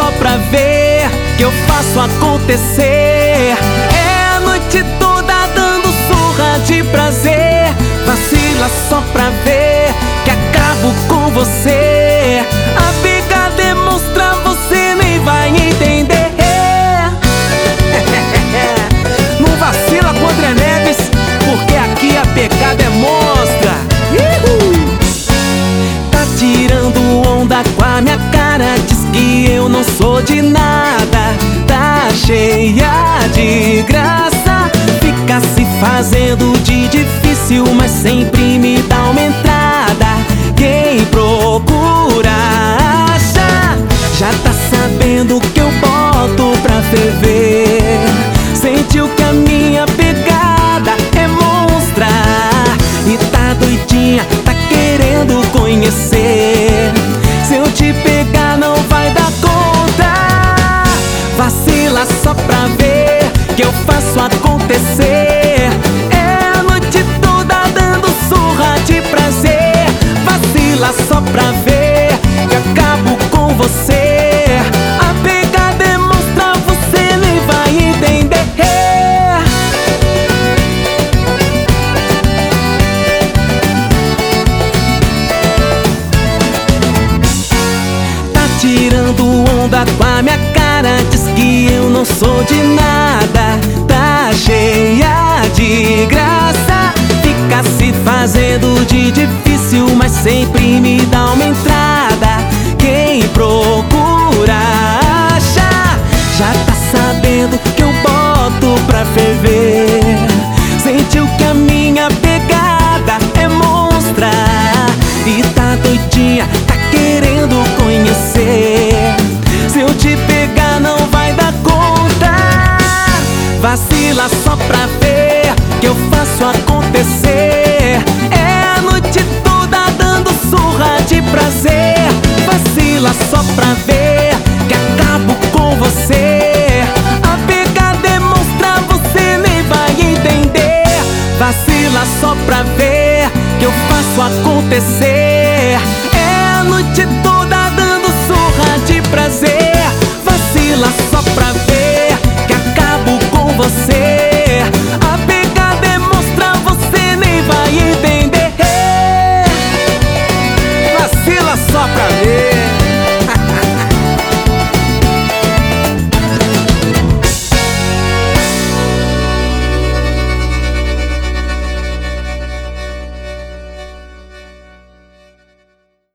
só pra ver que eu faço acontecer. É a noite toda dando surra de prazer. Vacila só pra ver que acabo com você. A pegada demonstra, você nem vai entender. Não vacila com André Neves, porque aqui a pegada é monstra. Tá tirando onda com a minha cara, diz que eu não sou de nada. Tá cheia de graça, fica se fazendo de difícil, mas sempre me dá uma entrada. Quem procura acha, já tá sabendo que eu boto pra ferver. Sentiu que a minha pegada é monstra e tá doidinha, tá querendo conhecer. Se eu te pegar não vai dar conta. Vacila só pra ver que eu faço acontecer. É a noite toda dando surra de prazer. Vacila só pra ver que acabo com você. A pegada demonstra, você nem vai entender. Tirando onda com a minha cara, diz que eu não sou de nada. Tá cheia de graça, fica se fazendo de difícil, mas sempre me dá uma entrada.